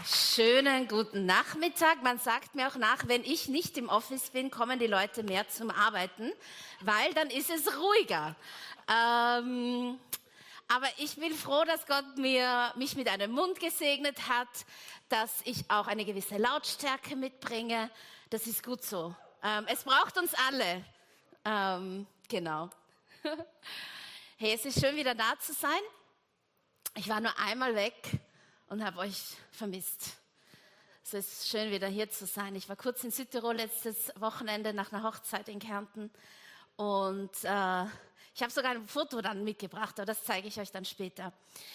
Schönen guten Nachmittag. Man sagt mir auch nach, wenn ich nicht im Office bin, kommen die Leute mehr zum Arbeiten, weil dann ist es ruhiger. Aber ich bin froh, dass Gott mich mit einem Mund gesegnet hat, dass ich auch eine gewisse Lautstärke mitbringe. Das ist gut so. Es braucht uns alle. Genau. Hey, es ist schön, wieder da zu sein. Ich war nur einmal weg und habe euch vermisst. Es ist schön, wieder hier zu sein. Ich war kurz in Südtirol letztes Wochenende nach einer Hochzeit in Kärnten und ich habe sogar ein Foto dann mitgebracht, aber das zeige ich euch dann später.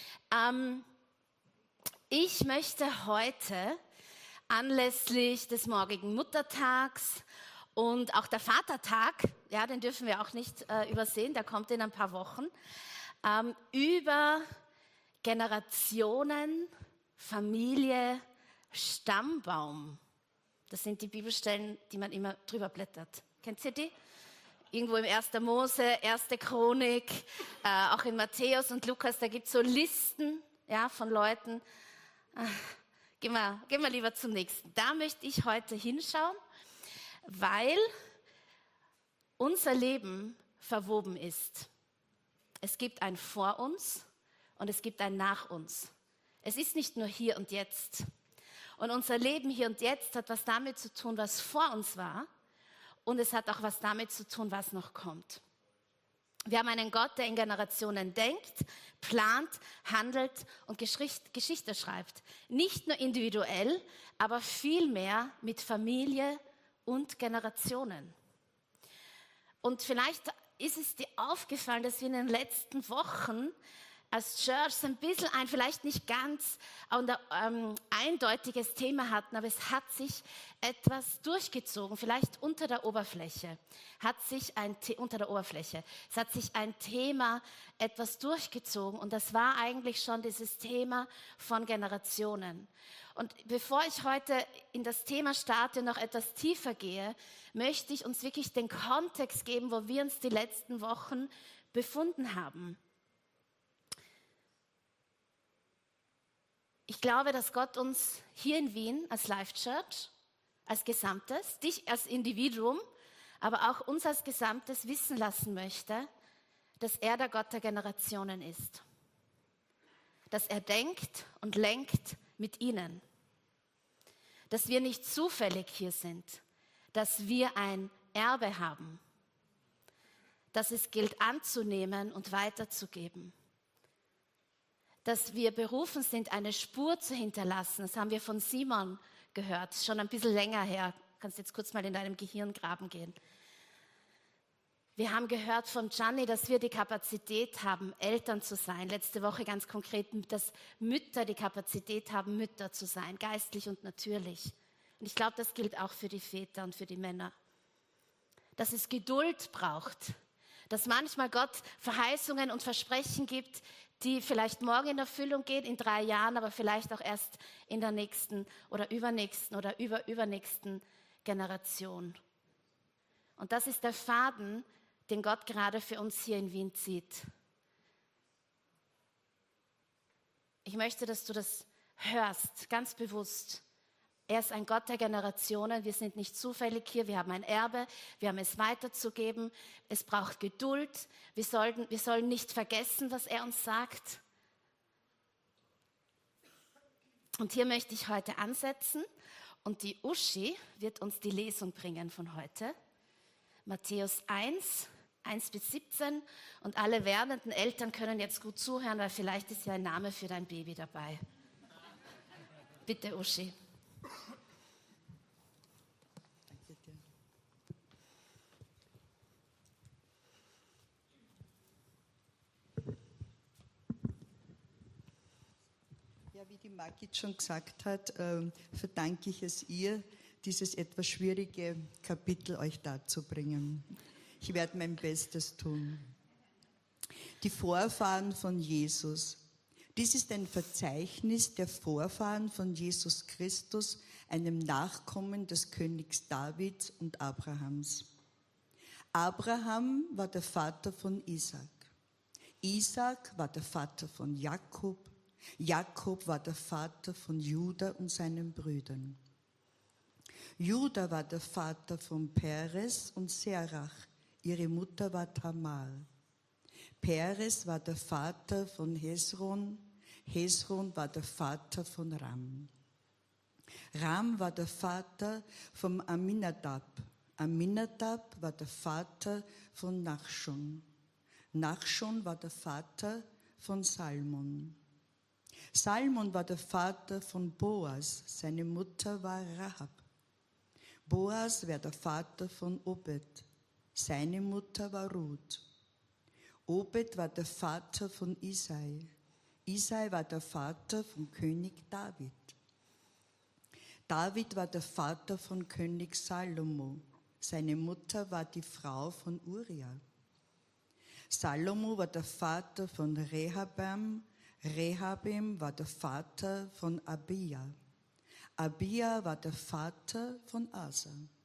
Ich möchte heute anlässlich des morgigen Muttertags und auch der Vatertag, ja, den dürfen wir auch nicht übersehen, der kommt in ein paar Wochen, über Generationen, Familie, Stammbaum. Das sind die Bibelstellen, die man immer drüber blättert. Kennt ihr die? Irgendwo im 1. Mose, 1. Chronik, auch in Matthäus und Lukas, da gibt es so Listen, ja, von Leuten. Gehen wir lieber zum nächsten. Da möchte ich heute hinschauen, weil unser Leben verwoben ist. Es gibt ein Vor uns und es gibt ein Nach uns. Es ist nicht nur hier und jetzt. Und unser Leben hier und jetzt hat was damit zu tun, was vor uns war. Und es hat auch was damit zu tun, was noch kommt. Wir haben einen Gott, der in Generationen denkt, plant, handelt und Geschichte schreibt. Nicht nur individuell, aber vielmehr mit Familie und Generationen. Und vielleicht ist es dir aufgefallen, dass wir in den letzten Wochen als Church so ein bisschen vielleicht nicht ganz eindeutiges Thema hatten, aber es hat sich etwas durchgezogen, vielleicht unter der Oberfläche. Es hat sich ein Thema etwas durchgezogen und das war eigentlich schon dieses Thema von Generationen. Und bevor ich heute in das Thema starte und noch etwas tiefer gehe, möchte ich uns wirklich den Kontext geben, wo wir uns die letzten Wochen befunden haben. Ich glaube, dass Gott uns hier in Wien als Life Church, als Gesamtes, dich als Individuum, aber auch uns als Gesamtes wissen lassen möchte, dass er der Gott der Generationen ist. Dass er denkt und lenkt mit ihnen. Dass wir nicht zufällig hier sind, dass wir ein Erbe haben. Dass es gilt anzunehmen und weiterzugeben. Dass wir berufen sind, eine Spur zu hinterlassen. Das haben wir von Simon gehört, schon ein bisschen länger her. Du kannst jetzt kurz mal in deinem Gehirn graben gehen. Wir haben gehört von Gianni, dass wir die Kapazität haben, Eltern zu sein. Letzte Woche ganz konkret, dass Mütter die Kapazität haben, Mütter zu sein, geistlich und natürlich. Und ich glaube, das gilt auch für die Väter und für die Männer. Dass es Geduld braucht, dass manchmal Gott Verheißungen und Versprechen gibt, die vielleicht morgen in Erfüllung gehen, in 3 Jahren, aber vielleicht auch erst in der nächsten oder übernächsten oder übernächsten Generation. Und das ist der Faden, den Gott gerade für uns hier in Wien zieht. Ich möchte, dass du das hörst, ganz bewusst. Er ist ein Gott der Generationen. Wir sind nicht zufällig hier. Wir haben ein Erbe. Wir haben es weiterzugeben. Es braucht Geduld. Wir sollen nicht vergessen, was er uns sagt. Und hier möchte ich heute ansetzen. Und die Uschi wird uns die Lesung bringen von heute. Matthäus 1, 1-17. Und alle werdenden Eltern können jetzt gut zuhören, weil vielleicht ist ja ein Name für dein Baby dabei. Bitte, Uschi. Ja, wie die Margit schon gesagt hat, verdanke ich es ihr, dieses etwas schwierige Kapitel euch darzubringen. Ich werde mein Bestes tun. Die Vorfahren von Jesus. Dies ist ein Verzeichnis der Vorfahren von Jesus Christus, einem Nachkommen des Königs Davids und Abrahams. Abraham war der Vater von Isaak. Isaak war der Vater von Jakob. Jakob war der Vater von Juda und seinen Brüdern. Juda war der Vater von Perez und Serach. Ihre Mutter war Tamar. Perez war der Vater von Hesron. Hesron war der Vater von Ram. Ram war der Vater von Aminadab. Aminadab war der Vater von Nachschon. Nachschon war der Vater von Salmon. Salmon war der Vater von Boas. Seine Mutter war Rahab. Boas war der Vater von Obed. Seine Mutter war Ruth. Obed war der Vater von Isai. Isai war der Vater von König David. David war der Vater von König Salomo. Seine Mutter war die Frau von Uriah. Salomo war der Vater von Rehabeam. Rehabeam war der Vater von Abia. Abia war der Vater von Asa.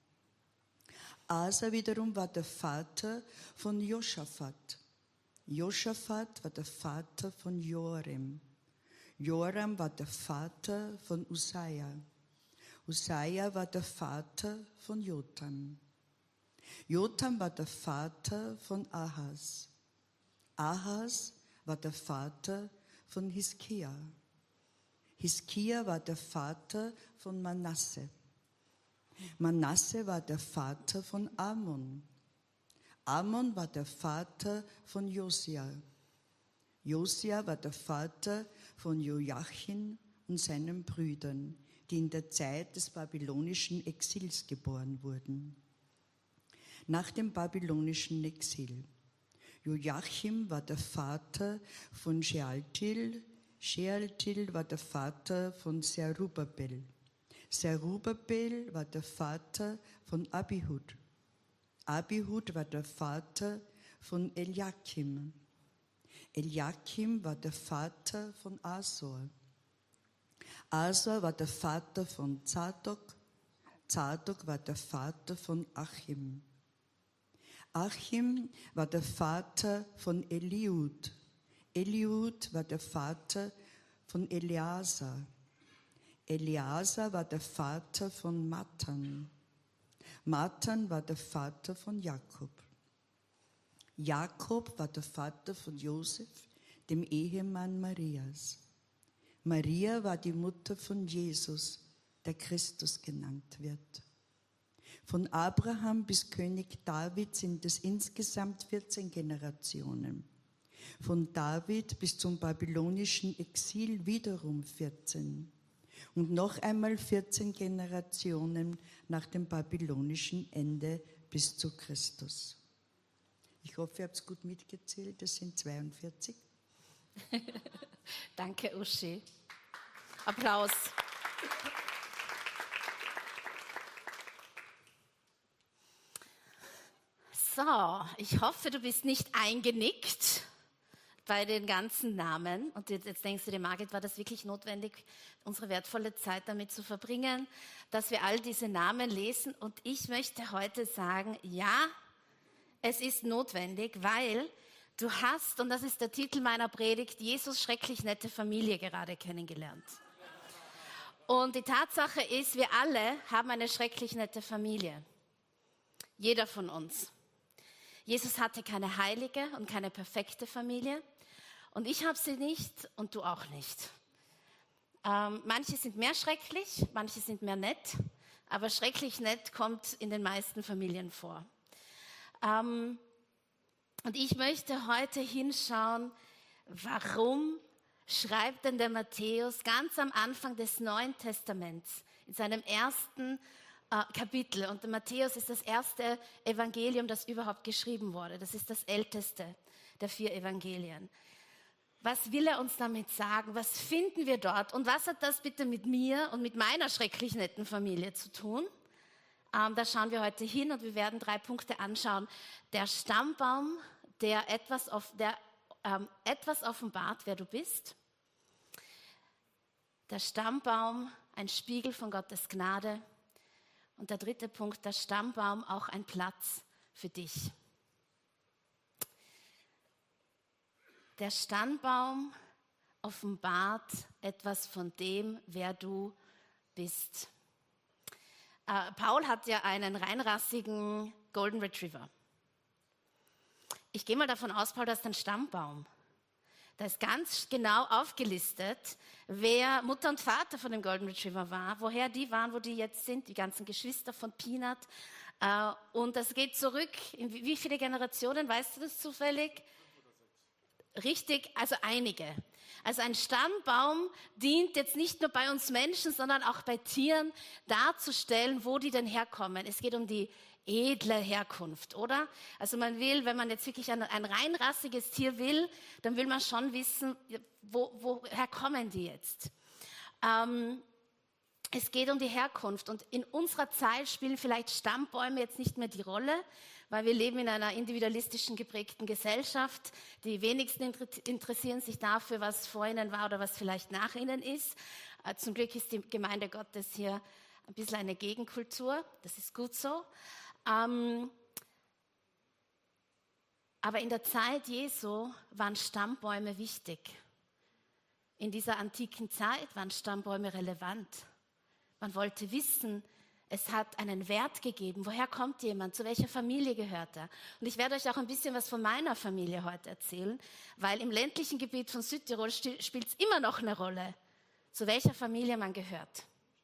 Asa wiederum war der Vater von Josaphat. Josaphat war der Vater von Joram. Joram war der Vater von Usaia. Usaia war der Vater von Jotham. Jotham war der Vater von Ahas. Ahas war der Vater von Hiskia. Hiskia war der Vater von Manasse. Manasse war der Vater von Amon. Amon war der Vater von Josia. Josia war der Vater von Joachim und seinen Brüdern, die in der Zeit des babylonischen Exils geboren wurden. Nach dem babylonischen Exil. Joachim war der Vater von Shealtiel. Shealtiel war der Vater von Zerubabel. Zerubabel war der Vater von Abihud. Abihud war der Vater von Eliakim. Eliakim war der Vater von Asor. Asor war der Vater von Zadok. Zadok war der Vater von Achim. Achim war der Vater von Eliud. Eliud war der Vater von Eleazar. Eleazar war der Vater von Matan. Matan war der Vater von Jakob. Jakob war der Vater von Josef, dem Ehemann Marias. Maria war die Mutter von Jesus, der Christus genannt wird. Von Abraham bis König David sind es insgesamt 14 Generationen. Von David bis zum babylonischen Exil wiederum 14. Und noch einmal 14 Generationen nach dem babylonischen Ende bis zu Christus. Ich hoffe, ihr habt es gut mitgezählt, das sind 42. Danke, Uschi. Applaus. So, ich hoffe, du bist nicht eingenickt bei den ganzen Namen. Und jetzt denkst du dir, Margit, war das wirklich notwendig, unsere wertvolle Zeit damit zu verbringen, dass wir all diese Namen lesen? Und ich möchte heute sagen, ja, es ist notwendig, weil du hast, und das ist der Titel meiner Predigt, Jesus schrecklich nette Familie gerade kennengelernt. Und die Tatsache ist, wir alle haben eine schrecklich nette Familie. Jeder von uns. Jesus hatte keine heilige und keine perfekte Familie. Und ich habe sie nicht und du auch nicht. Manche sind mehr schrecklich, manche sind mehr nett. Aber schrecklich nett kommt in den meisten Familien vor. Und ich möchte heute hinschauen, warum schreibt denn der Matthäus ganz am Anfang des Neuen Testaments, in seinem ersten Kapitel. Und der Matthäus ist das erste Evangelium, das überhaupt geschrieben wurde. Das ist das älteste der 4 Evangelien. Was will er uns damit sagen? Was finden wir dort? Und was hat das bitte mit mir und mit meiner schrecklich netten Familie zu tun? Da schauen wir heute hin und wir werden 3 Punkte anschauen. Der Stammbaum, der etwas offenbart, wer du bist. Der Stammbaum, ein Spiegel von Gottes Gnade. Und der 3. Punkt, der Stammbaum, auch ein Platz für dich. Der Stammbaum offenbart etwas von dem, wer du bist. Paul hat ja einen reinrassigen Golden Retriever. Ich gehe mal davon aus, Paul, das ist ein Stammbaum. Da ist ganz genau aufgelistet, wer Mutter und Vater von dem Golden Retriever war, woher die waren, wo die jetzt sind, die ganzen Geschwister von Peanut. Und das geht zurück, in wie viele Generationen, weißt du das zufällig? Richtig, also einige. Also ein Stammbaum dient jetzt nicht nur bei uns Menschen, sondern auch bei Tieren darzustellen, wo die denn herkommen. Es geht um die edle Herkunft, oder? Also man will, wenn man jetzt wirklich ein reinrassiges Tier will, dann will man schon wissen, woher kommen die jetzt? Es geht um die Herkunft und in unserer Zeit spielen vielleicht Stammbäume jetzt nicht mehr die Rolle, weil wir leben in einer individualistischen geprägten Gesellschaft. Die wenigsten interessieren sich dafür, was vor ihnen war oder was vielleicht nach ihnen ist. Zum Glück ist die Gemeinde Gottes hier ein bisschen eine Gegenkultur. Das ist gut so. Aber in der Zeit Jesu waren Stammbäume wichtig. In dieser antiken Zeit waren Stammbäume relevant. Man wollte wissen, es hat einen Wert gegeben. Woher kommt jemand? Zu welcher Familie gehört er? Und ich werde euch auch ein bisschen was von meiner Familie heute erzählen, weil im ländlichen Gebiet von Südtirol spielt es immer noch eine Rolle, zu welcher Familie man gehört.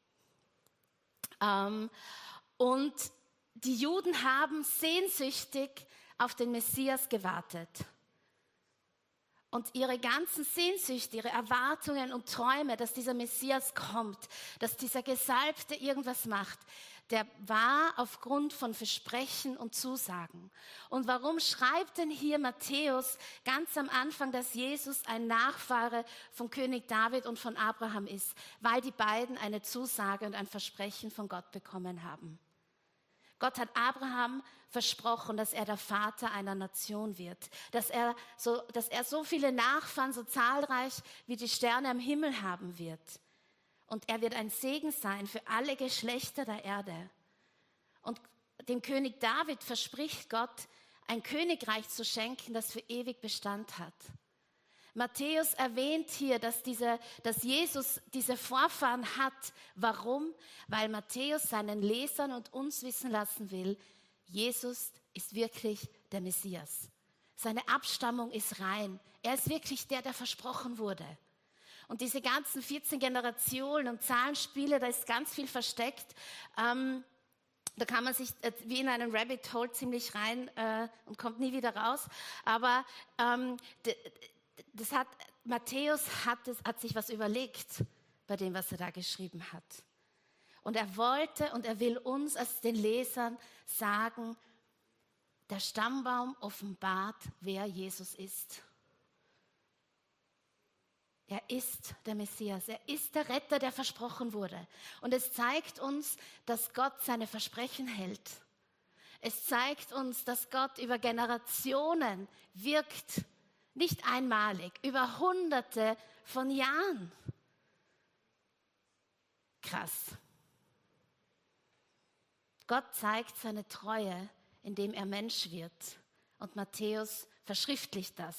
Und die Juden haben sehnsüchtig auf den Messias gewartet. Und ihre ganzen Sehnsüchte, ihre Erwartungen und Träume, dass dieser Messias kommt, dass dieser Gesalbte irgendwas macht, der war aufgrund von Versprechen und Zusagen. Und warum schreibt denn hier Matthäus ganz am Anfang, dass Jesus ein Nachfahre von König David und von Abraham ist? Weil die beiden eine Zusage und ein Versprechen von Gott bekommen haben. Gott hat Abraham versprochen, dass er der Vater einer Nation wird, dass er so viele Nachfahren, so zahlreich wie die Sterne am Himmel haben wird. Und er wird ein Segen sein für alle Geschlechter der Erde. Und dem König David verspricht Gott, ein Königreich zu schenken, das für ewig Bestand hat. Matthäus erwähnt hier, dass Jesus diese Vorfahren hat. Warum? Weil Matthäus seinen Lesern und uns wissen lassen will, Jesus ist wirklich der Messias. Seine Abstammung ist rein. Er ist wirklich der versprochen wurde. Und diese ganzen 14 Generationen und Zahlenspiele, da ist ganz viel versteckt. Da kann man sich wie in einen Rabbit Hole ziemlich rein und kommt nie wieder raus. Aber Matthäus hat sich was überlegt bei dem, was er da geschrieben hat. Und er wollte und er will uns als den Lesern sagen, der Stammbaum offenbart, wer Jesus ist. Er ist der Messias, er ist der Retter, der versprochen wurde. Und es zeigt uns, dass Gott seine Versprechen hält. Es zeigt uns, dass Gott über Generationen wirkt, nicht einmalig, über Hunderte von Jahren. Krass. Gott zeigt seine Treue, indem er Mensch wird. Und Matthäus verschriftlicht das.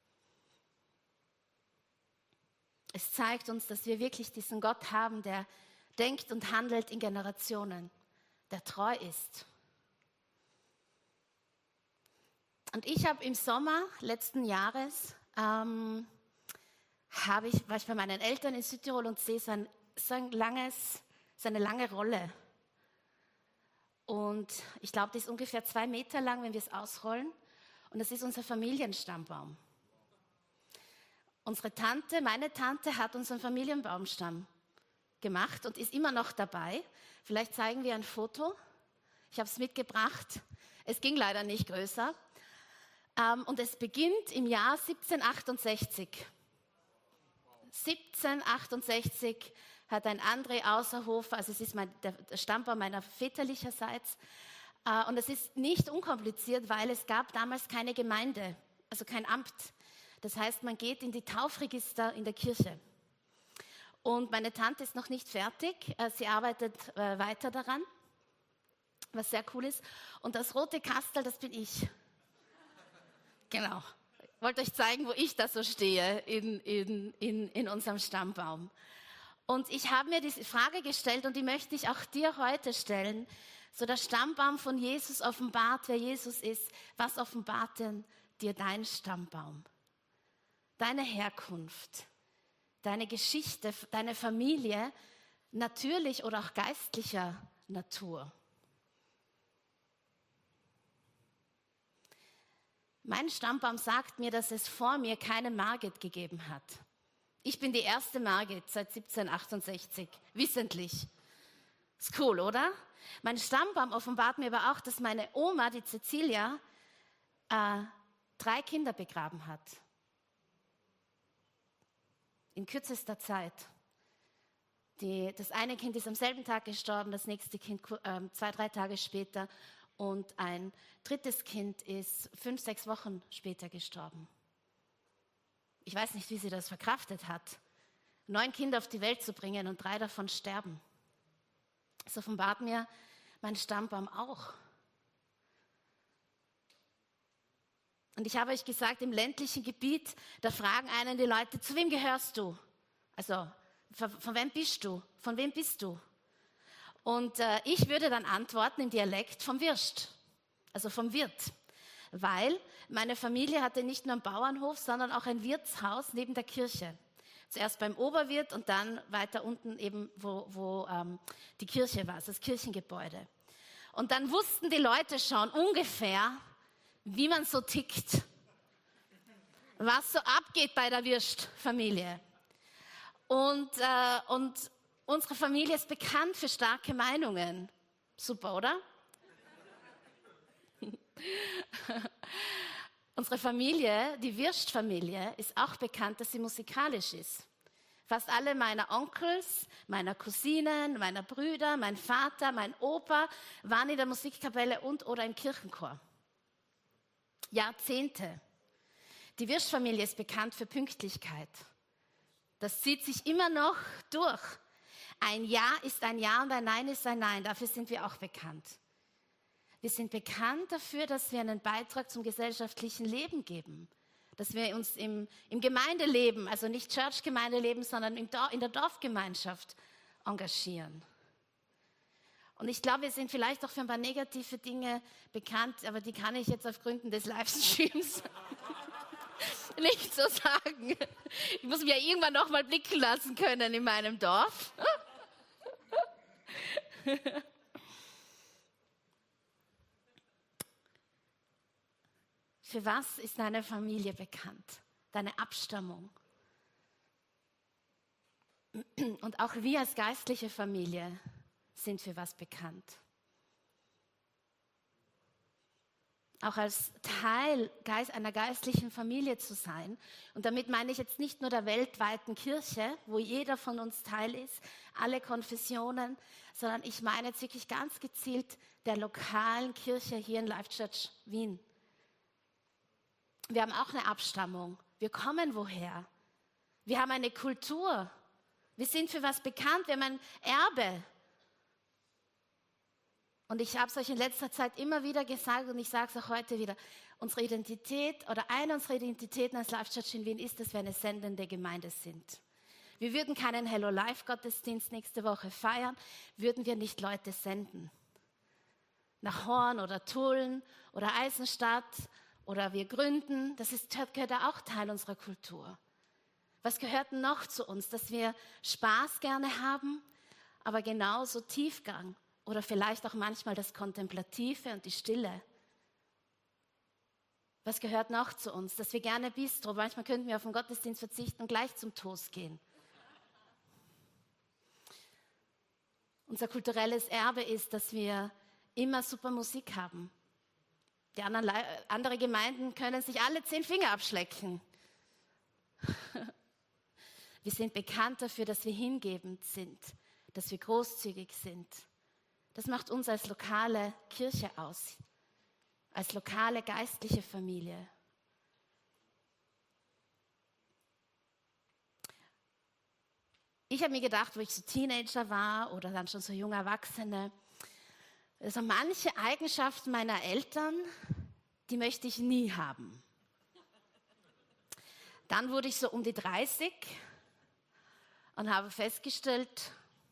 Es zeigt uns, dass wir wirklich diesen Gott haben, der denkt und handelt in Generationen, der treu ist. Und ich habe im Sommer letzten Jahres, war ich bei meinen Eltern in Südtirol und sehe seine lange Rolle. Und ich glaube, die ist ungefähr 2 Meter lang, wenn wir es ausrollen. Und das ist unser Familienstammbaum. Meine Tante hat unseren Familienbaumstamm gemacht und ist immer noch dabei. Vielleicht zeigen wir ein Foto. Ich habe es mitgebracht. Es ging leider nicht größer. Und es beginnt im Jahr 1768. 1768 hat ein André Außerhofer, also es ist der Stammbaum meiner väterlicherseits. Und es ist nicht unkompliziert, weil es gab damals keine Gemeinde, also kein Amt. Das heißt, man geht in die Taufregister in der Kirche. Und meine Tante ist noch nicht fertig. Sie arbeitet weiter daran, was sehr cool ist. Und das rote Kastel, das bin ich. Genau. wollte euch zeigen, wo ich da so stehe in unserem Stammbaum. Und ich habe mir diese Frage gestellt und die möchte ich auch dir heute stellen. So der Stammbaum von Jesus offenbart, wer Jesus ist. Was offenbart denn dir dein Stammbaum? Deine Herkunft, deine Geschichte, deine Familie, natürlich oder auch geistlicher Natur. Mein Stammbaum sagt mir, dass es vor mir keine Margit gegeben hat. Ich bin die erste Margit seit 1768, wissentlich. Ist cool, oder? Mein Stammbaum offenbart mir aber auch, dass meine Oma, die Cecilia, 3 Kinder begraben hat. In kürzester Zeit. Das eine Kind ist am selben Tag gestorben, das nächste Kind 2-3 Tage später und ein drittes Kind ist 5-6 Wochen später gestorben. Ich weiß nicht, wie sie das verkraftet hat, 9 Kinder auf die Welt zu bringen und 3 davon sterben. Das offenbart mir mein Stammbaum auch. Und ich habe euch gesagt, im ländlichen Gebiet, da fragen einen die Leute, zu wem gehörst du? Also, von wem bist du? Von wem bist du? Und ich würde dann antworten im Dialekt vom Wirscht, also vom Wirt. Weil meine Familie hatte nicht nur einen Bauernhof, sondern auch ein Wirtshaus neben der Kirche. Zuerst beim Oberwirt und dann weiter unten eben, wo die Kirche war, also das Kirchengebäude. Und dann wussten die Leute schon ungefähr, wie man so tickt, was so abgeht bei der Wirst-Familie. Und unsere Familie ist bekannt für starke Meinungen. Super, oder? Unsere Familie, die Wirst-Familie, ist auch bekannt, dass sie musikalisch ist. Fast alle meiner Onkels, meiner Cousinen, meiner Brüder, mein Vater, mein Opa waren in der Musikkapelle oder im Kirchenchor. Jahrzehnte. Die Wirst-Familie ist bekannt für Pünktlichkeit. Das zieht sich immer noch durch. Ein Ja ist ein Ja und ein Nein ist ein Nein. Dafür sind wir auch bekannt. Wir sind bekannt dafür, dass wir einen Beitrag zum gesellschaftlichen Leben geben. Dass wir uns im Gemeindeleben, also nicht Church-Gemeindeleben, sondern in der Dorfgemeinschaft engagieren. Und ich glaube, wir sind vielleicht auch für ein paar negative Dinge bekannt, aber die kann ich jetzt auf Gründen des Livestreams nicht so sagen. Ich muss mich ja irgendwann noch mal blicken lassen können in meinem Dorf. Für was ist deine Familie bekannt? Deine Abstammung. Und auch wir als geistliche Familie sind für was bekannt. Auch als Teil einer geistlichen Familie zu sein. Und damit meine ich jetzt nicht nur der weltweiten Kirche, wo jeder von uns Teil ist, alle Konfessionen, sondern ich meine jetzt wirklich ganz gezielt der lokalen Kirche hier in Life Church Wien. Wir haben auch eine Abstammung. Wir kommen woher? Wir haben eine Kultur. Wir sind für was bekannt. Wir haben ein Erbe. Und ich habe es euch in letzter Zeit immer wieder gesagt und ich sage es auch heute wieder. Unsere Identität oder eine unserer Identitäten als Life Church in Wien ist, dass wir eine sendende Gemeinde sind. Wir würden keinen Hello Life Gottesdienst nächste Woche feiern, würden wir nicht Leute senden. Nach Horn oder Tulln oder Eisenstadt oder wir gründen, gehört ja auch Teil unserer Kultur. Was gehört noch zu uns? Dass wir Spaß gerne haben, aber genauso Tiefgang oder vielleicht auch manchmal das Kontemplative und die Stille. Was gehört noch zu uns? Dass wir gerne Bistro, manchmal könnten wir auf den Gottesdienst verzichten und gleich zum Toast gehen. Unser kulturelles Erbe ist, dass wir immer super Musik haben. Die andere Gemeinden können sich alle 10 Finger abschlecken. Wir sind bekannt dafür, dass wir hingebend sind, dass wir großzügig sind. Das macht uns als lokale Kirche aus, als lokale geistliche Familie. Ich habe mir gedacht, wo ich so Teenager war oder dann schon so junge Erwachsene, also manche Eigenschaften meiner Eltern, die möchte ich nie haben. Dann wurde ich so um die 30 und habe festgestellt,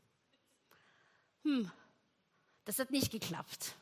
das hat nicht geklappt.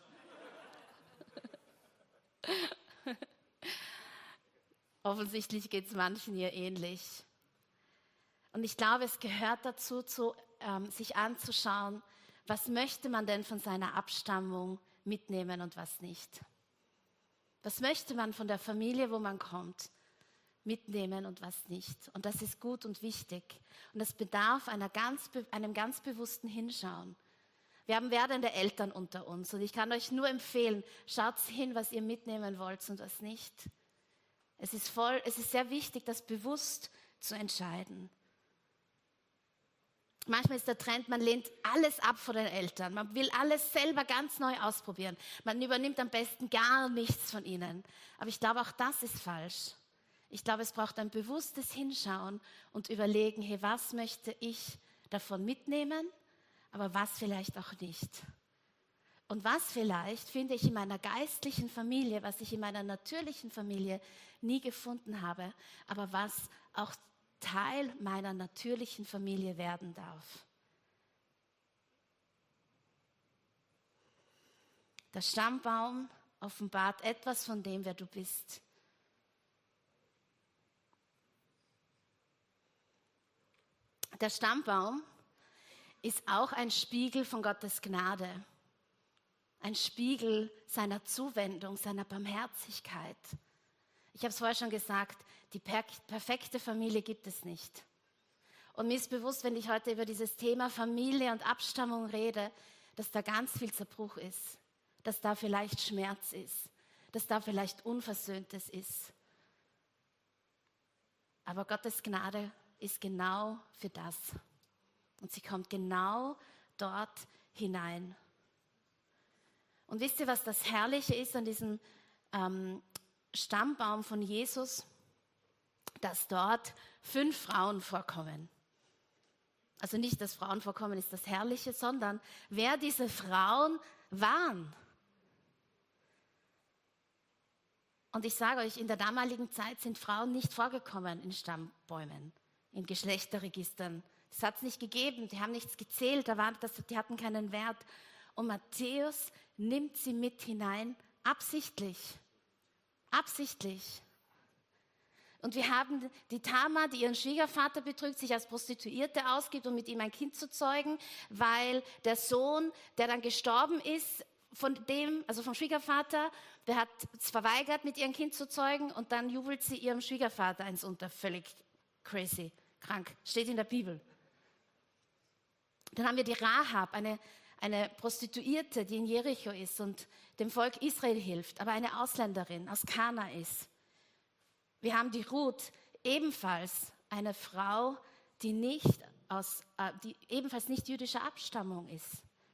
Offensichtlich geht es manchen hier ähnlich. Und ich glaube, es gehört dazu, sich anzuschauen, was möchte man denn von seiner Abstammung mitnehmen und was nicht. Was möchte man von der Familie, wo man kommt, mitnehmen und was nicht. Und das ist gut und wichtig. Und das bedarf einem ganz bewussten Hinschauen. Wir haben werdende Eltern unter uns und ich kann euch nur empfehlen, schaut hin, was ihr mitnehmen wollt und was nicht. Es ist sehr wichtig, das bewusst zu entscheiden. Manchmal ist der Trend, man lehnt alles ab von den Eltern. Man will alles selber ganz neu ausprobieren. Man übernimmt am besten gar nichts von ihnen. Aber ich glaube, auch das ist falsch. Ich glaube, es braucht ein bewusstes Hinschauen und überlegen, hey, was möchte ich davon mitnehmen, aber was vielleicht auch nicht. Und was vielleicht finde ich in meiner geistlichen Familie, was ich in meiner natürlichen Familie nie gefunden habe, aber was auch Teil meiner natürlichen Familie werden darf. Der Stammbaum offenbart etwas von dem, wer du bist. Der Stammbaum ist auch ein Spiegel von Gottes Gnade, ein Spiegel seiner Zuwendung, seiner Barmherzigkeit. Ich habe es vorher schon gesagt, die perfekte Familie gibt es nicht. Und mir ist bewusst, wenn ich heute über dieses Thema Familie und Abstammung rede, dass da ganz viel Zerbruch ist, dass da vielleicht Schmerz ist, dass da vielleicht Unversöhntes ist. Aber Gottes Gnade ist genau für das. Und sie kommt genau dort hinein. Und wisst ihr, was das Herrliche ist an diesem Stammbaum von Jesus? Dass dort 5 Frauen vorkommen. Also nicht, dass Frauen vorkommen, ist das Herrliche, sondern wer diese Frauen waren. Und ich sage euch, in der damaligen Zeit sind Frauen nicht vorgekommen in Stammbäumen, in Geschlechterregistern. Das hat es nicht gegeben, die haben nichts gezählt, die hatten keinen Wert. Und Matthäus nimmt sie mit hinein, absichtlich. Absichtlich. Und wir haben die Tamar, die ihren Schwiegervater betrügt, sich als Prostituierte ausgibt, um mit ihm ein Kind zu zeugen, weil der Sohn, der dann gestorben ist, vom Schwiegervater, der hat es verweigert, mit ihrem Kind zu zeugen und dann jubelt sie ihrem Schwiegervater eins unter. Völlig crazy, krank. Steht in der Bibel. Dann haben wir die Rahab, eine Prostituierte, die in Jericho ist und dem Volk Israel hilft, aber eine Ausländerin aus Kana ist. Wir haben die Ruth, ebenfalls eine Frau, die ebenfalls nicht jüdischer Abstammung ist.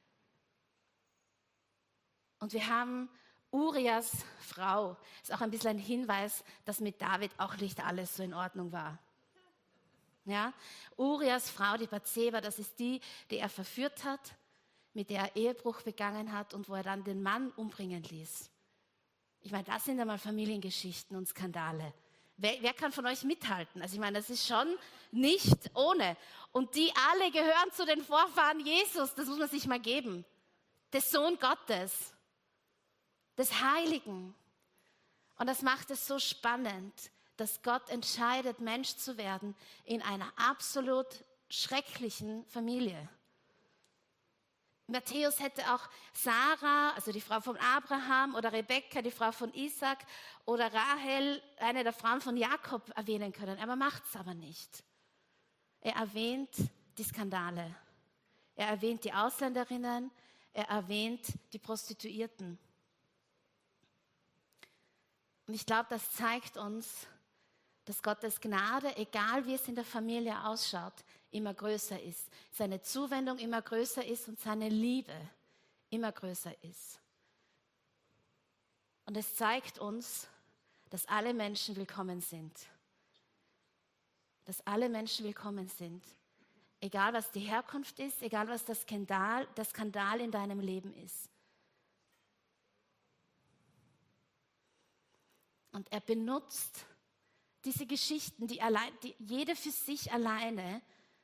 Und wir haben Urias Frau. Ist auch ein bisschen ein Hinweis, dass mit David auch nicht alles so in Ordnung war. Ja? Urias Frau, die Bathseba, das ist die er verführt hat, mit der er Ehebruch begangen hat und wo er dann den Mann umbringen ließ. Ich meine, das sind einmal Familiengeschichten und Skandale. Wer kann von euch mithalten? Also ich meine, das ist schon nicht ohne. Und die alle gehören zu den Vorfahren Jesus, das muss man sich mal geben. Des Sohn Gottes, des Heiligen. Und das macht es so spannend, dass Gott entscheidet, Mensch zu werden in einer absolut schrecklichen Familie. Matthäus hätte auch Sarah, also die Frau von Abraham, oder Rebekka, die Frau von Isaac, oder Rahel, eine der Frauen von Jakob, erwähnen können. Er macht es aber nicht. Er erwähnt die Skandale. Er erwähnt die Ausländerinnen. Er erwähnt die Prostituierten. Und ich glaube, das zeigt uns, dass Gottes Gnade, egal wie es in der Familie ausschaut, immer größer ist. Seine Zuwendung immer größer ist und seine Liebe immer größer ist. Und es zeigt uns, dass alle Menschen willkommen sind. Dass alle Menschen willkommen sind. Egal was die Herkunft ist, egal was der Skandal in deinem Leben ist. Und er benutzt diese Geschichten, die jede für sich alleine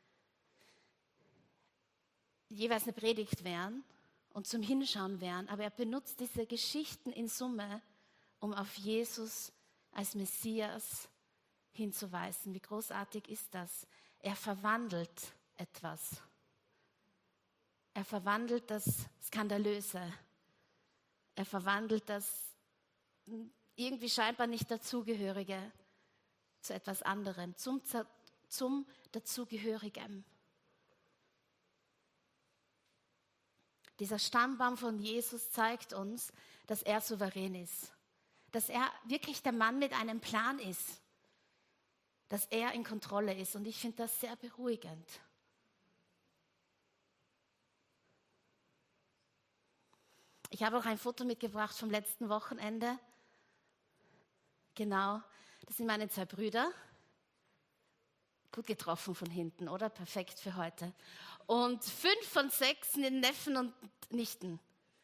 jeweils eine Predigt wären und zum Hinschauen wären, aber er benutzt diese Geschichten in Summe, um auf Jesus als Messias hinzuweisen. Wie großartig ist das? Er verwandelt etwas. Er verwandelt das Skandalöse. Er verwandelt das irgendwie scheinbar nicht Dazugehörige zu etwas anderem, zum Dazugehörigen. Dieser Stammbaum von Jesus zeigt uns, dass er souverän ist, dass er wirklich der Mann mit einem Plan ist, dass er in Kontrolle ist. Und ich finde das sehr beruhigend. Ich habe auch ein Foto mitgebracht vom letzten Wochenende. Genau, das sind meine 2 Brüder. Gut getroffen von hinten, oder? Perfekt für heute. Und 5 von 6 sind Neffen und Nichten.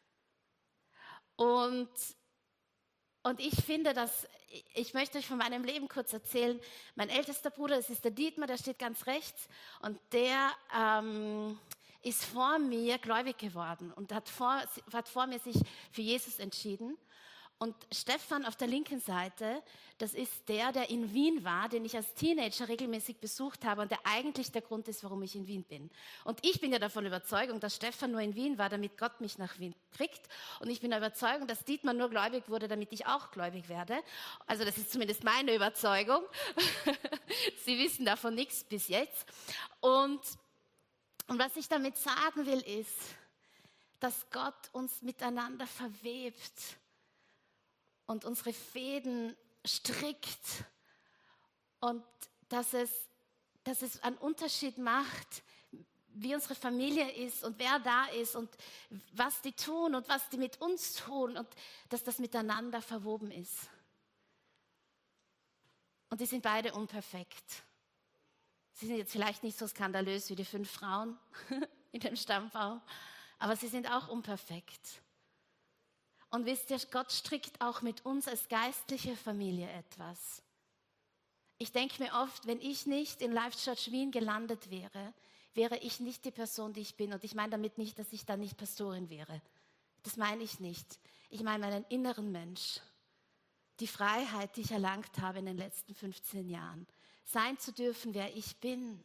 Und ich finde, ich möchte euch von meinem Leben kurz erzählen. Mein ältester Bruder, das ist der Dietmar, der steht ganz rechts. Und der ist vor mir gläubig geworden und hat vor mir sich für Jesus entschieden. Und Stefan auf der linken Seite, das ist der in Wien war, den ich als Teenager regelmäßig besucht habe und der eigentlich der Grund ist, warum ich in Wien bin. Und ich bin ja davon überzeugt, dass Stefan nur in Wien war, damit Gott mich nach Wien kriegt. Und ich bin der Überzeugung, dass Dietmar nur gläubig wurde, damit ich auch gläubig werde. Also das ist zumindest meine Überzeugung. Sie wissen davon nichts bis jetzt. Und was ich damit sagen will, ist, dass Gott uns miteinander verwebt und unsere Fäden strickt und dass es einen Unterschied macht, wie unsere Familie ist und wer da ist und was die tun und was die mit uns tun und dass das miteinander verwoben ist. Und die sind beide unperfekt. Sie sind jetzt vielleicht nicht so skandalös wie die 5 Frauen in dem Stammbaum, aber sie sind auch unperfekt. Und wisst ihr, Gott strickt auch mit uns als geistliche Familie etwas. Ich denke mir oft, wenn ich nicht in Life Church Wien gelandet wäre, wäre ich nicht die Person, die ich bin. Und ich meine damit nicht, dass ich dann nicht Pastorin wäre. Das meine ich nicht. Ich meine meinen inneren Mensch. Die Freiheit, die ich erlangt habe in den letzten 15 Jahren. Sein zu dürfen, wer ich bin.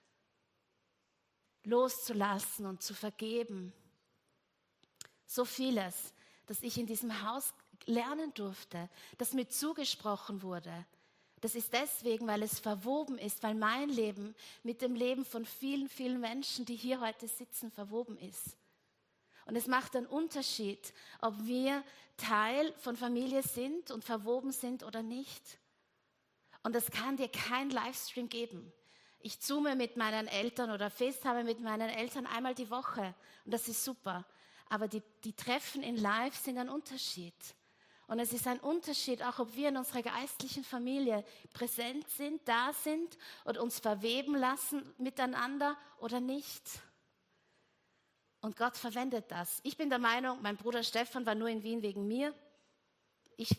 Loszulassen und zu vergeben. So vieles, das ich in diesem Haus lernen durfte, das mir zugesprochen wurde. Das ist deswegen, weil es verwoben ist, weil mein Leben mit dem Leben von vielen, vielen Menschen, die hier heute sitzen, verwoben ist. Und es macht einen Unterschied, ob wir Teil von Familie sind und verwoben sind oder nicht. Und das kann dir kein Livestream geben. Ich zoome mit meinen Eltern oder FaceTime mit meinen Eltern einmal die Woche und das ist super. Aber die Treffen in Live sind ein Unterschied. Und es ist ein Unterschied, auch ob wir in unserer geistlichen Familie präsent sind, da sind und uns verweben lassen miteinander oder nicht. Und Gott verwendet das. Ich bin der Meinung, mein Bruder Stefan war nur in Wien wegen mir. Ich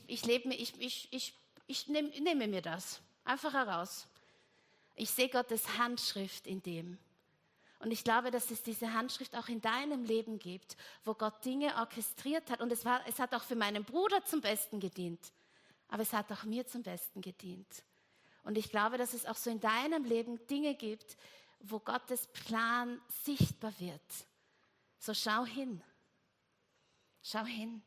nehme mir das einfach heraus. Ich sehe Gottes Handschrift in dem. Und ich glaube, dass es diese Handschrift auch in deinem Leben gibt, wo Gott Dinge orchestriert hat. Und es hat auch für meinen Bruder zum Besten gedient. Aber es hat auch mir zum Besten gedient. Und ich glaube, dass es auch so in deinem Leben Dinge gibt, wo Gottes Plan sichtbar wird. So schau hin. Schau hin.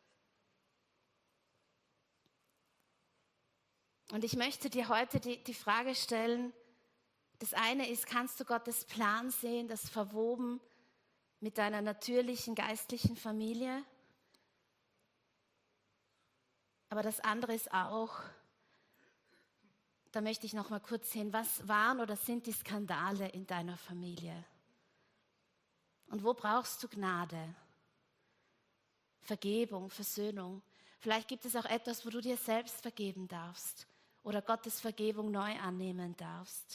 Und ich möchte dir heute die Frage stellen, das eine ist, kannst du Gottes Plan sehen, das verwoben mit deiner natürlichen geistlichen Familie? Aber das andere ist auch, da möchte ich noch mal kurz sehen, was waren oder sind die Skandale in deiner Familie? Und wo brauchst du Gnade? Vergebung, Versöhnung. Vielleicht gibt es auch etwas, wo du dir selbst vergeben darfst oder Gottes Vergebung neu annehmen darfst.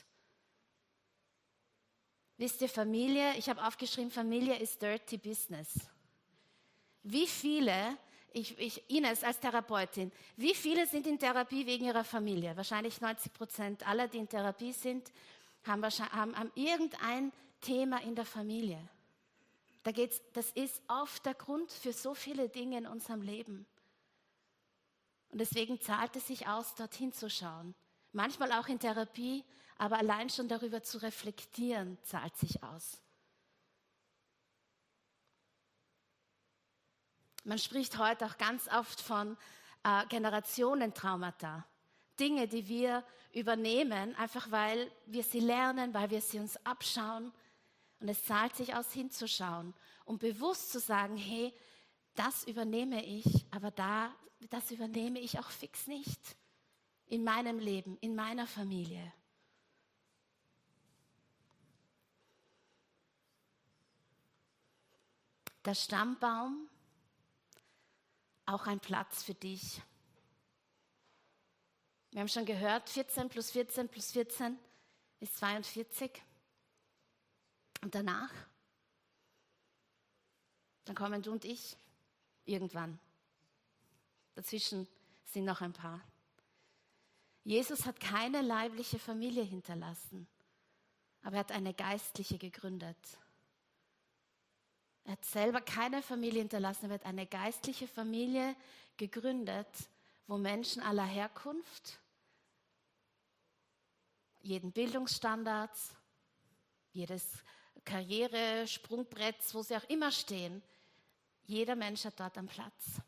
Wisst ihr, Familie, ich habe aufgeschrieben, Familie ist dirty business. Wie viele Ines als Therapeutin, wie viele sind in Therapie wegen ihrer Familie? Wahrscheinlich 90% aller, die in Therapie sind, haben irgendein Thema in der Familie. Das ist oft der Grund für so viele Dinge in unserem Leben. Und deswegen zahlt es sich aus, dorthin zu schauen. Manchmal auch in Therapie, aber allein schon darüber zu reflektieren, zahlt sich aus. Man spricht heute auch ganz oft von Generationentraumata. Dinge, die wir übernehmen, einfach weil wir sie lernen, weil wir sie uns abschauen. Und es zahlt sich aus, hinzuschauen, um bewusst zu sagen, hey, das übernehme ich, aber das übernehme ich auch fix nicht in meinem Leben, in meiner Familie. Der Stammbaum, auch ein Platz für dich. Wir haben schon gehört, 14 plus 14 plus 14 ist 42. Und danach? Dann kommen du und ich irgendwann. Dazwischen sind noch ein paar. Jesus hat keine leibliche Familie hinterlassen, aber er hat eine geistliche gegründet. Er hat selber keine Familie hinterlassen, er hat eine geistliche Familie gegründet, wo Menschen aller Herkunft, jeden Bildungsstandards, jedes Karriere, Sprungbrett, wo sie auch immer stehen, jeder Mensch hat dort einen Platz.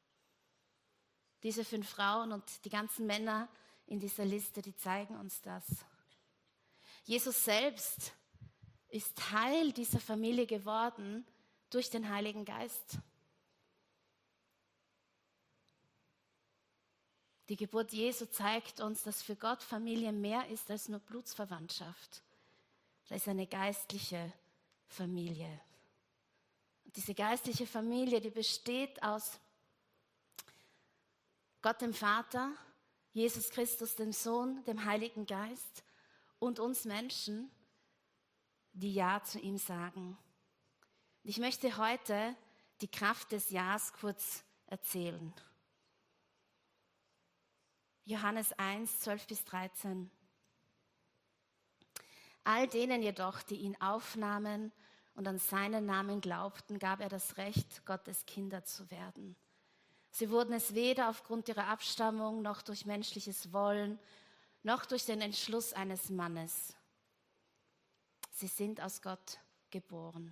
Diese 5 Frauen und die ganzen Männer in dieser Liste, die zeigen uns das. Jesus selbst ist Teil dieser Familie geworden durch den Heiligen Geist. Die Geburt Jesu zeigt uns, dass für Gott Familie mehr ist als nur Blutsverwandtschaft. Das ist eine geistliche Familie. Und diese geistliche Familie, die besteht aus Gott dem Vater, Jesus Christus dem Sohn, dem Heiligen Geist und uns Menschen, die Ja zu ihm sagen. Ich möchte heute die Kraft des Ja's kurz erzählen. Johannes 1, 12 bis 13. All denen jedoch, die ihn aufnahmen und an seinen Namen glaubten, gab er das Recht, Gottes Kinder zu werden. Sie wurden es weder aufgrund ihrer Abstammung, noch durch menschliches Wollen, noch durch den Entschluss eines Mannes. Sie sind aus Gott geboren.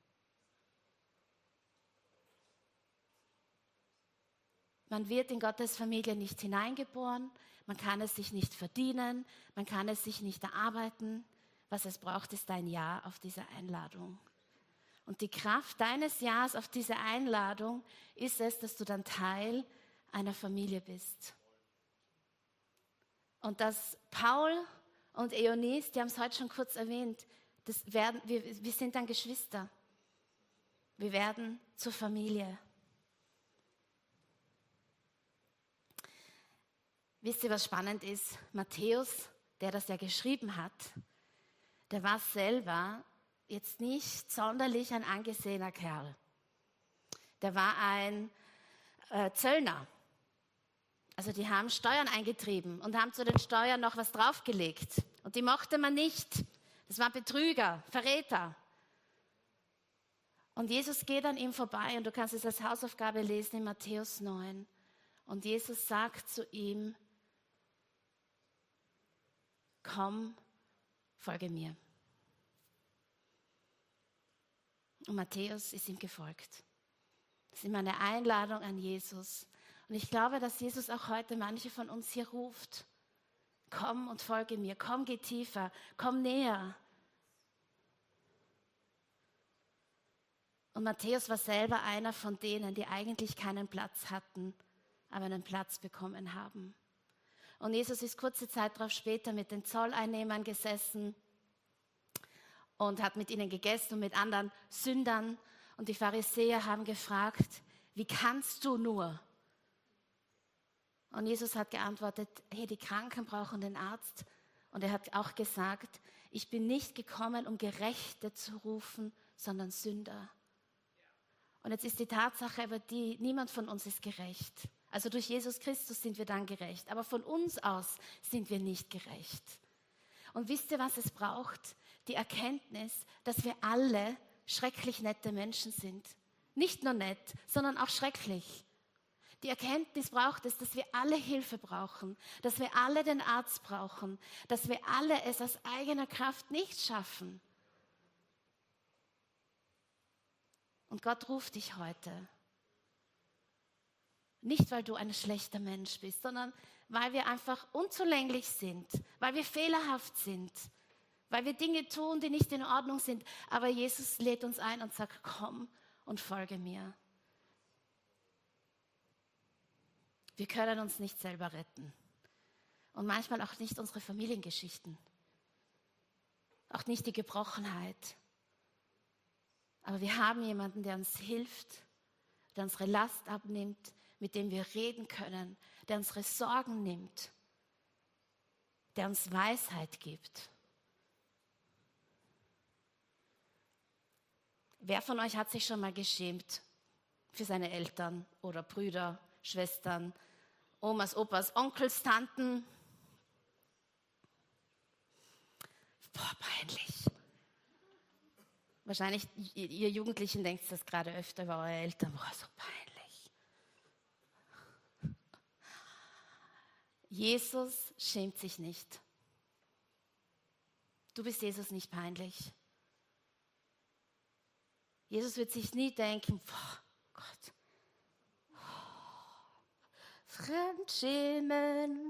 Man wird in Gottes Familie nicht hineingeboren, man kann es sich nicht verdienen, man kann es sich nicht erarbeiten. Was es braucht, ist ein Ja auf diese Einladung. Und die Kraft deines Ja's auf diese Einladung ist es, dass du dann Teil einer Familie bist. Und dass Paul und Eunice, die haben es heute schon kurz erwähnt, wir sind dann Geschwister. Wir werden zur Familie. Wisst ihr, was spannend ist? Matthäus, der das ja geschrieben hat, der war selber jetzt nicht sonderlich ein angesehener Kerl. Der war ein Zöllner. Also die haben Steuern eingetrieben und haben zu den Steuern noch was draufgelegt. Und die mochte man nicht. Das waren Betrüger, Verräter. Und Jesus geht an ihm vorbei und du kannst es als Hausaufgabe lesen in Matthäus 9. Und Jesus sagt zu ihm, komm, folge mir. Und Matthäus ist ihm gefolgt. Das ist immer eine Einladung an Jesus. Und ich glaube, dass Jesus auch heute manche von uns hier ruft. Komm und folge mir, komm, geh tiefer, komm näher. Und Matthäus war selber einer von denen, die eigentlich keinen Platz hatten, aber einen Platz bekommen haben. Und Jesus ist kurze Zeit darauf später mit den Zolleinnehmern gesessen und hat mit ihnen gegessen und mit anderen Sündern. Und die Pharisäer haben gefragt, wie kannst du nur? Und Jesus hat geantwortet, hey, die Kranken brauchen den Arzt. Und er hat auch gesagt, ich bin nicht gekommen, um Gerechte zu rufen, sondern Sünder. Und jetzt ist die Tatsache aber die, niemand von uns ist gerecht. Also durch Jesus Christus sind wir dann gerecht, aber von uns aus sind wir nicht gerecht. Und wisst ihr, was es braucht? Die Erkenntnis, dass wir alle schrecklich nette Menschen sind. Nicht nur nett, sondern auch schrecklich. Die Erkenntnis braucht es, dass wir alle Hilfe brauchen, dass wir alle den Arzt brauchen, dass wir alle es aus eigener Kraft nicht schaffen. Und Gott ruft dich heute. Nicht, weil du ein schlechter Mensch bist, sondern weil wir einfach unzulänglich sind, weil wir fehlerhaft sind, weil wir Dinge tun, die nicht in Ordnung sind. Aber Jesus lädt uns ein und sagt, komm und folge mir. Wir können uns nicht selber retten. Und manchmal auch nicht unsere Familiengeschichten. Auch nicht die Gebrochenheit. Aber wir haben jemanden, der uns hilft, der unsere Last abnimmt, mit dem wir reden können, der unsere Sorgen nimmt, der uns Weisheit gibt. Wer von euch hat sich schon mal geschämt für seine Eltern oder Brüder, Schwestern, Omas, Opas, Onkels, Tanten? Boah, peinlich. Wahrscheinlich, ihr Jugendlichen denkt das gerade öfter über eure Eltern. Boah, so peinlich. Jesus schämt sich nicht. Du bist Jesus nicht peinlich. Jesus wird sich nie denken, boah, Gott, Fremdschämen.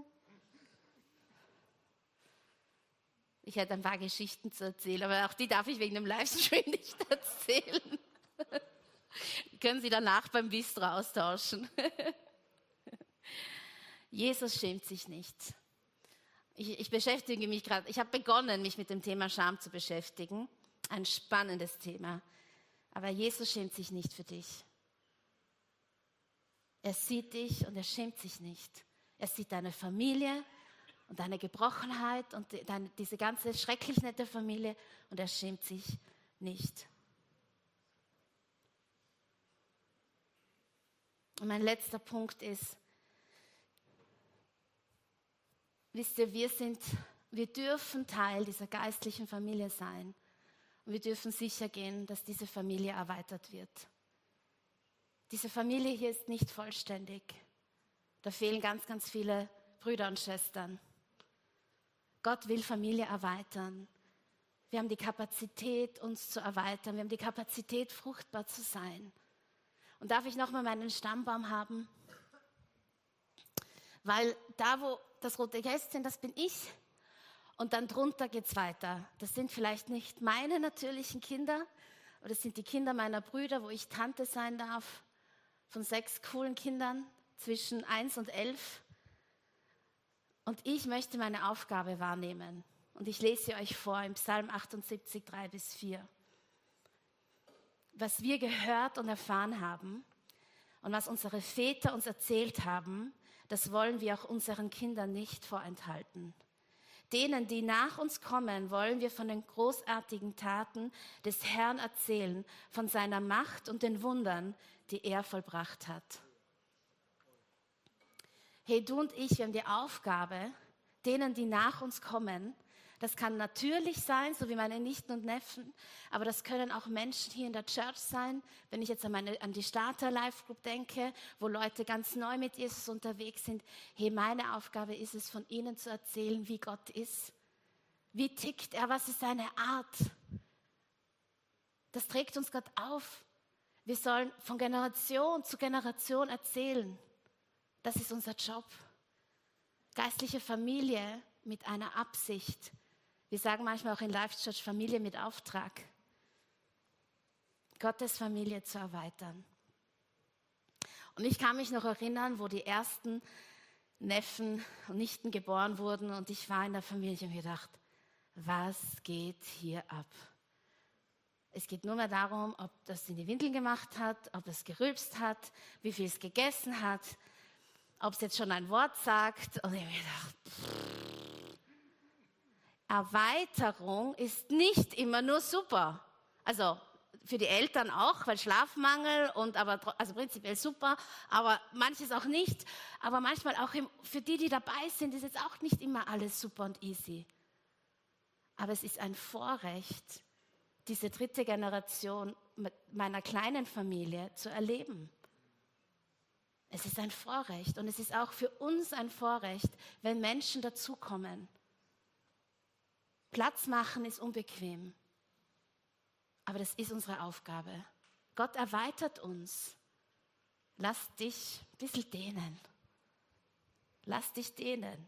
Ich hätte ein paar Geschichten zu erzählen, aber auch die darf ich wegen dem Livestream nicht erzählen. Können Sie danach beim Bistro austauschen. Jesus schämt sich nicht. Ich beschäftige mich gerade, ich habe begonnen, mich mit dem Thema Scham zu beschäftigen. Ein spannendes Thema. Aber Jesus schämt sich nicht für dich. Er sieht dich und er schämt sich nicht. Er sieht deine Familie und deine Gebrochenheit und diese ganze schrecklich nette Familie und er schämt sich nicht. Und mein letzter Punkt ist, wisst ihr, wir dürfen Teil dieser geistlichen Familie sein. Und wir dürfen sicher gehen, dass diese Familie erweitert wird. Diese Familie hier ist nicht vollständig. Da fehlen ganz, ganz viele Brüder und Schwestern. Gott will Familie erweitern. Wir haben die Kapazität, uns zu erweitern. Wir haben die Kapazität, fruchtbar zu sein. Und darf ich nochmal meinen Stammbaum haben? Weil da, wo das rote Kästchen, das bin ich. Und dann drunter geht es weiter. Das sind vielleicht nicht meine natürlichen Kinder, aber das sind die Kinder meiner Brüder, wo ich Tante sein darf, von 6 coolen Kindern zwischen 1 und 11. Und ich möchte meine Aufgabe wahrnehmen. Und ich lese sie euch vor im Psalm 78, 3-4. Was wir gehört und erfahren haben und was unsere Väter uns erzählt haben, das wollen wir auch unseren Kindern nicht vorenthalten. Denen, die nach uns kommen, wollen wir von den großartigen Taten des Herrn erzählen, von seiner Macht und den Wundern, die er vollbracht hat. Hey, du und ich, wir haben die Aufgabe, denen, die nach uns kommen, das kann natürlich sein, so wie meine Nichten und Neffen, aber das können auch Menschen hier in der Church sein. Wenn ich jetzt an die Starter Life Group denke, wo Leute ganz neu mit Jesus unterwegs sind. Hey, meine Aufgabe ist es, von ihnen zu erzählen, wie Gott ist. Wie tickt er? Was ist seine Art? Das trägt uns Gott auf. Wir sollen von Generation zu Generation erzählen. Das ist unser Job. Geistliche Familie mit einer Absicht. Wir sagen manchmal auch in Life Church Familie mit Auftrag. Gottes Familie zu erweitern. Und ich kann mich noch erinnern, wo die ersten Neffen und Nichten geboren wurden und ich war in der Familie und mir gedacht, was geht hier ab? Es geht nur mehr darum, ob das in die Windeln gemacht hat, ob es gerülpst hat, wie viel es gegessen hat, ob es jetzt schon ein Wort sagt. Und ich habe mir gedacht, Erweiterung ist nicht immer nur super. Also für die Eltern auch, weil Schlafmangel also prinzipiell super, aber manches auch nicht. Aber manchmal auch für die dabei sind, ist jetzt auch nicht immer alles super und easy. Aber es ist ein Vorrecht, diese dritte Generation mit meiner kleinen Familie zu erleben. Es ist ein Vorrecht und es ist auch für uns ein Vorrecht, wenn Menschen dazukommen. Platz machen ist unbequem. Aber das ist unsere Aufgabe. Gott erweitert uns. Lass dich ein bisschen dehnen. Lass dich dehnen.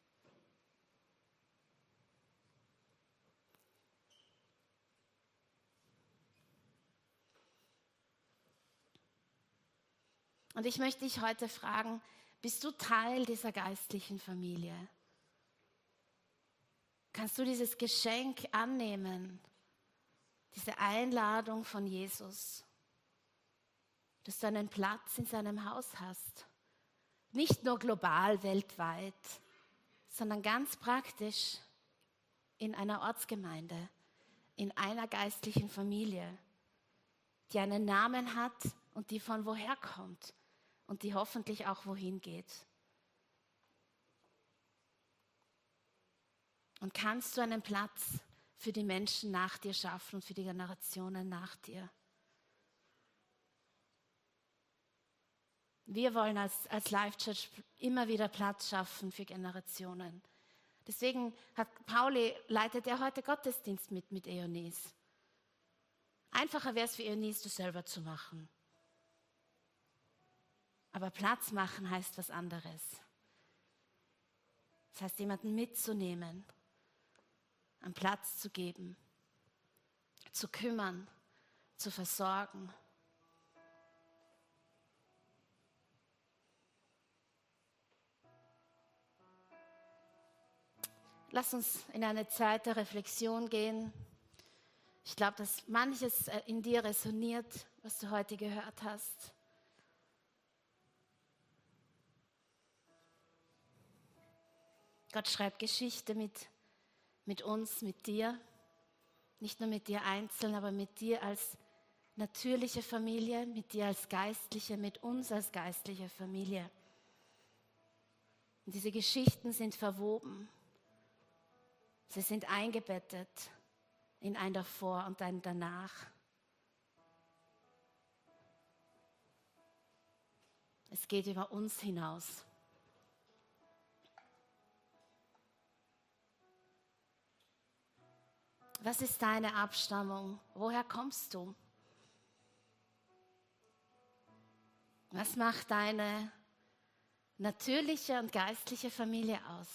Und ich möchte dich heute fragen, bist du Teil dieser geistlichen Familie? Kannst du dieses Geschenk annehmen? Diese Einladung von Jesus, dass du einen Platz in seinem Haus hast. Nicht nur global, weltweit, sondern ganz praktisch in einer Ortsgemeinde, in einer geistlichen Familie, die einen Namen hat und die von woher kommt und die hoffentlich auch wohin geht. Und kannst du einen Platz für die Menschen nach dir schaffen und für die Generationen nach dir. Wir wollen als Life Church immer wieder Platz schaffen für Generationen. Deswegen leitet er heute Gottesdienst mit Eunice. Einfacher wäre es für Eunice, das selber zu machen. Aber Platz machen heißt was anderes. Das heißt, jemanden mitzunehmen, einen Platz zu geben, zu kümmern, zu versorgen. Lass uns in eine Zeit der Reflexion gehen. Ich glaube, dass manches in dir resoniert, was du heute gehört hast. Gott schreibt Geschichte mit uns, mit dir. Nicht nur mit dir einzeln, aber mit dir als natürliche Familie, mit dir als Geistliche, mit uns als geistliche Familie. Und diese Geschichten sind verwoben. Sie sind eingebettet in ein Davor und ein Danach. Es geht über uns hinaus. Was ist deine Abstammung? Woher kommst du? Was macht deine natürliche und geistliche Familie aus?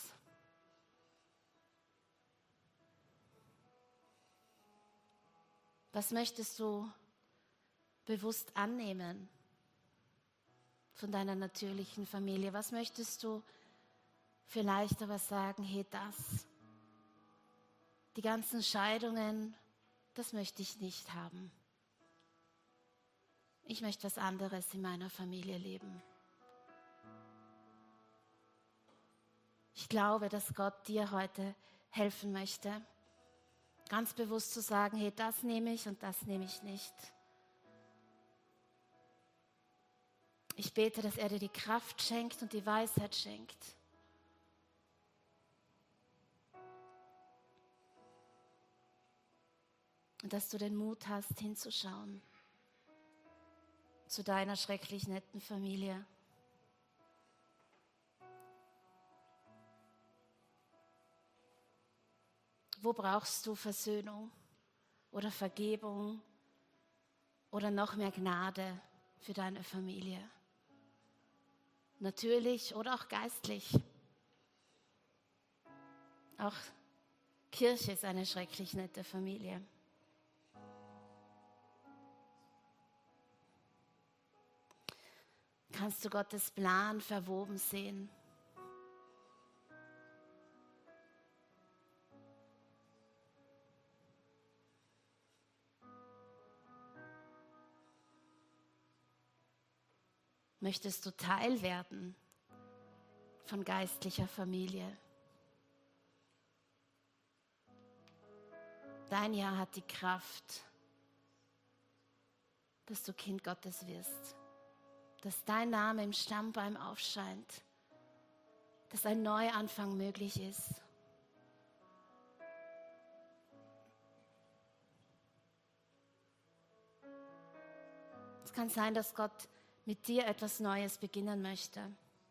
Was möchtest du bewusst annehmen von deiner natürlichen Familie? Was möchtest du vielleicht aber sagen, hey, die ganzen Scheidungen, das möchte ich nicht haben. Ich möchte was anderes in meiner Familie leben. Ich glaube, dass Gott dir heute helfen möchte, ganz bewusst zu sagen, hey, das nehme ich und das nehme ich nicht. Ich bete, dass er dir die Kraft schenkt und die Weisheit schenkt. Und dass du den Mut hast, hinzuschauen zu deiner schrecklich netten Familie. Wo brauchst du Versöhnung oder Vergebung oder noch mehr Gnade für deine Familie? Natürlich oder auch geistlich. Auch Kirche ist eine schrecklich nette Familie. Kannst du Gottes Plan verwoben sehen? Möchtest du Teil werden von geistlicher Familie? Dein Ja hat die Kraft, dass du Kind Gottes wirst, dass dein Name im Stammbaum aufscheint, dass ein Neuanfang möglich ist. Es kann sein, dass Gott mit dir etwas Neues beginnen möchte.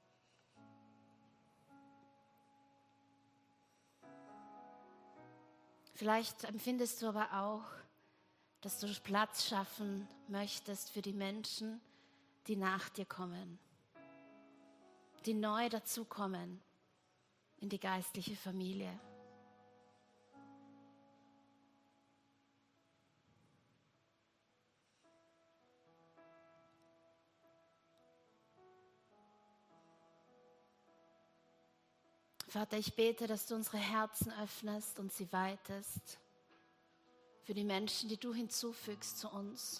Vielleicht empfindest du aber auch, dass du Platz schaffen möchtest für die Menschen, die nach dir kommen, die neu dazukommen in die geistliche Familie. Vater, ich bete, dass du unsere Herzen öffnest und sie weitest für die Menschen, die du hinzufügst zu uns.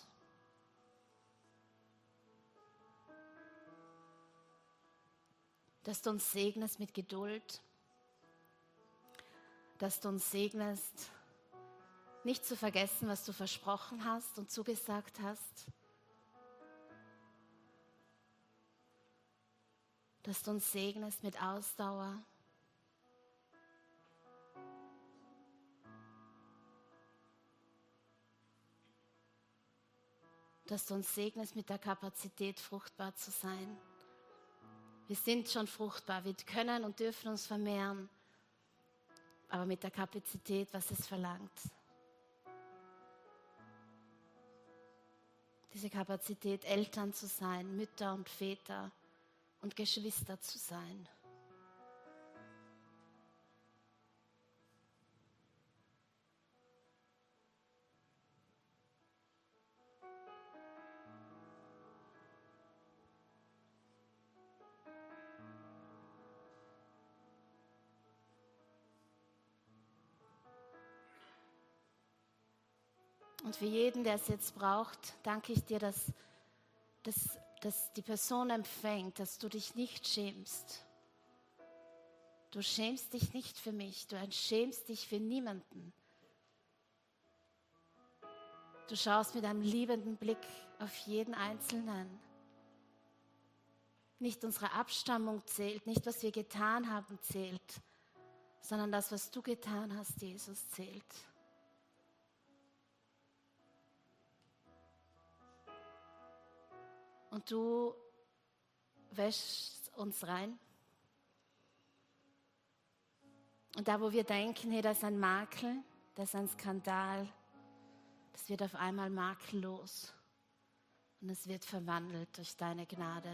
Dass du uns segnest mit Geduld, dass du uns segnest, nicht zu vergessen, was du versprochen hast und zugesagt hast, dass du uns segnest mit Ausdauer, dass du uns segnest mit der Kapazität, fruchtbar zu sein. Wir sind schon fruchtbar, wir können und dürfen uns vermehren, aber mit der Kapazität, was es verlangt. Diese Kapazität, Eltern zu sein, Mütter und Väter und Geschwister zu sein. Und für jeden, der es jetzt braucht, danke ich dir, dass die Person empfängt, dass du dich nicht schämst. Du schämst dich nicht für mich, du schämst dich für niemanden. Du schaust mit einem liebenden Blick auf jeden Einzelnen. Nicht unsere Abstammung zählt, nicht was wir getan haben zählt, sondern das, was du getan hast, Jesus, zählt. Und du wäschst uns rein. Und da, wo wir denken, hey, da ist ein Makel, da ist ein Skandal, das wird auf einmal makellos. Und es wird verwandelt durch deine Gnade.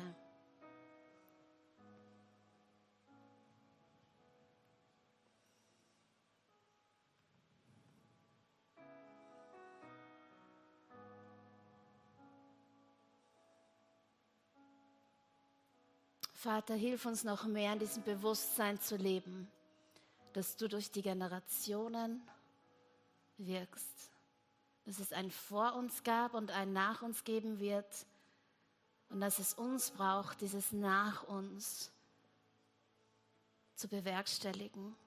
Vater, hilf uns noch mehr in diesem Bewusstsein zu leben, dass du durch die Generationen wirkst. Dass es ein Vor uns gab und ein Nach uns geben wird und dass es uns braucht, dieses Nach uns zu bewerkstelligen.